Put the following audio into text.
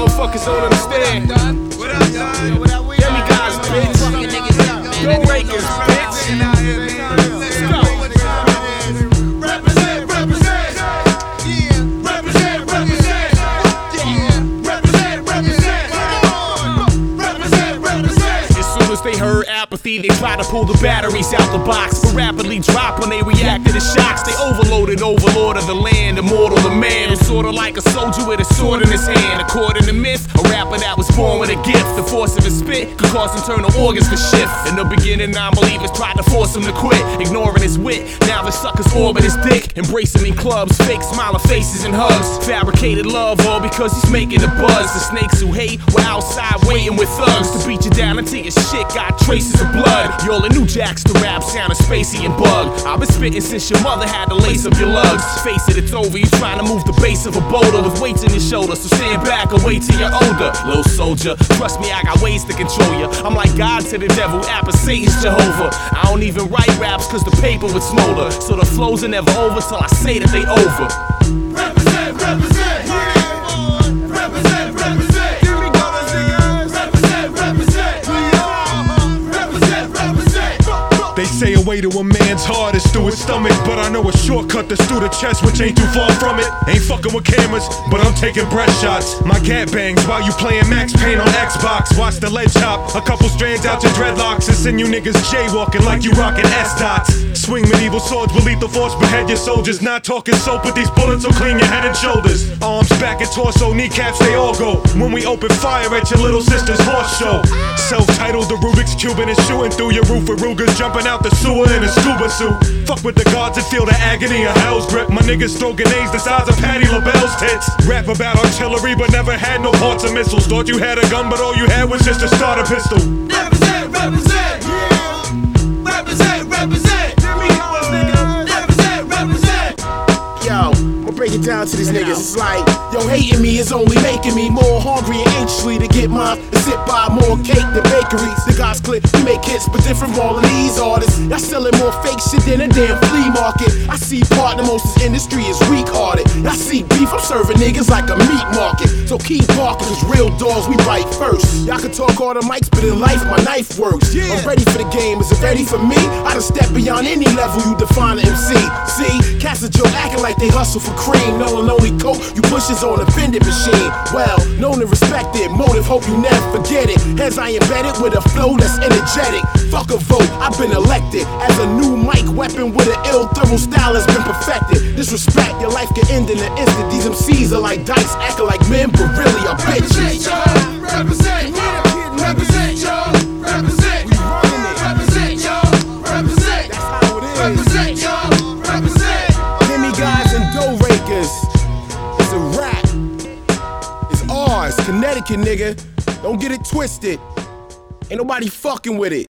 motherfuckers don't understand. What up, Don? Demigods, bitch. Go Lakers, bitch. Let's go. Represent, represent. Yeah. Represent, represent. Yeah. Represent, represent. Represent, represent. As soon as they heard apathy, they try to pull the batteries out the box, but rapidly drop when they react to the shocks. They overloaded overlord of the land, immortal the man who's sorta like a soldier with a sword in his hand. According to myth, a rapper that was born with a gift. The force of his spit could cause internal organs to shift. In the beginning, non-believers tried to force him to quit, ignoring his wit. Now the suckers orbit his dick, embracing in clubs, fake smiling faces and hugs, fabricated love, all because he's making a buzz. The snakes who hate were outside waiting with thugs to beat you down until your shit got traces of blood. Y'all the new jacks to rap, sounding spacey and bug. I've been spitting since your mother had to lace up your lugs. Face it, it's over, you trying to move the base of a boulder with weights in your shoulder, so stand back or wait till you're older. Little soldier, trust me, I got ways to control ya. I'm like God to the devil, app of Satan's Jehovah. I don't even write raps cause the paper would smolder, so the flows are never over till I say that they over. Represent, represent. Represent, represent. Here we go, niggas. Represent, represent. Represent, represent. They say a way to a man's heart is through his stomach, but I know a shortcut that's through the chest, which ain't too far from it. Ain't fucking with cameras, but I'm taking breath shots. My cat bangs while you playing Max Payne on Xbox. Watch the ledge hop, a couple strands out your dreadlocks, and send you niggas jaywalking like you rockin' S-dots. Swing medieval swords with lethal force, behead your soldiers. Not talking soap, but these bullets will clean your head and shoulders. Arms, back and torso, kneecaps, they all go when we open fire at your little sister's horse show. Self-titled, the Rubik's Cube and it's shooting through your roof with Rugers, jumping out the sewer in a scuba suit. Fuck with the guards and feel the agony of hell's grip. My niggas throw grenades the size of Patti LaBelle's tits. Rap about artillery but never had no parts or missiles. Thought you had a gun but all you had was just a starter pistol. Represent, represent. Yeah. Represent, represent. Here we go, nigga. Represent, represent. Yo, I'ma break it down to these niggas. It's like, yo, hating me is only making me more hungry and anxiously to get mine and sit by more cake than bakeries. The God's clip, we make hits, but different from all of these artists. Y'all selling more fake shit than a damn flea market. I see partner most of this industry is weak-hearted. Y'all see beef, I'm serving niggas like a meat market. So keep barking, cause real dogs we bite first. Y'all can talk all the mics, but in life my knife works. I'm ready for the game, is it ready for me? I done step beyond any level you define an MC. See, cats a joke acting like they hustle for cream. Knowing only coke you push is on a vending machine. Well, known and respected, motive, hope you never forget it. As I embedded with a flow that's energetic. Fuck a vote, I've been elected as a new mic weapon with an ill thermal style has been perfected. Disrespect, your life can end in an instant. These MCs are like dice, acting like men, but really are bitches. Represent, y'all. Represent, y'all. Represent. We running it. Represent, y'all. Represent. That's how it is. Represent, y'all. Represent. Demigods and dough rakers. It's a rap. It's ours, Connecticut, nigga. Don't get it twisted. Ain't nobody fucking with it.